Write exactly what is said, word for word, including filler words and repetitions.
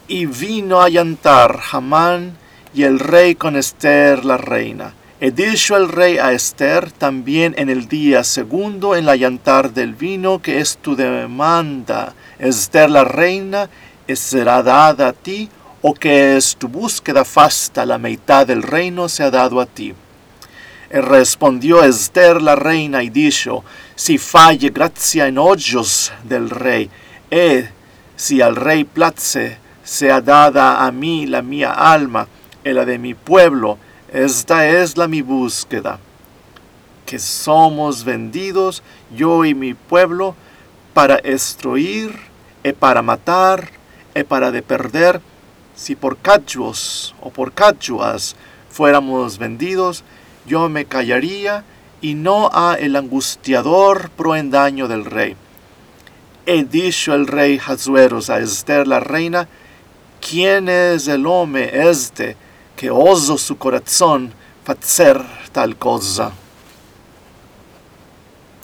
Y vino a yantar Hamán y el rey con Esther la reina. E dicho el rey a Esther también en el día segundo en la yantar del vino, que es tu demanda, Esther la reina, será dada a ti, o que es tu búsqueda fasta, la mitad del reino se ha dado a ti. E respondió Esther la reina y dijo, si falle gracia en ojos del rey, e si al rey place, sea dada a mí la mía alma, y la de mi pueblo, esta es la mi búsqueda, que somos vendidos, yo y mi pueblo, para destruir, y para matar, y para de perder, si por cachuos o por cachuas fuéramos vendidos, yo me callaría, y no a el angustiador proendaño del rey. He dicho el rey Ahasuerus a Esther la reina, ¿quién es el hombre este que osó su corazón hacer tal cosa?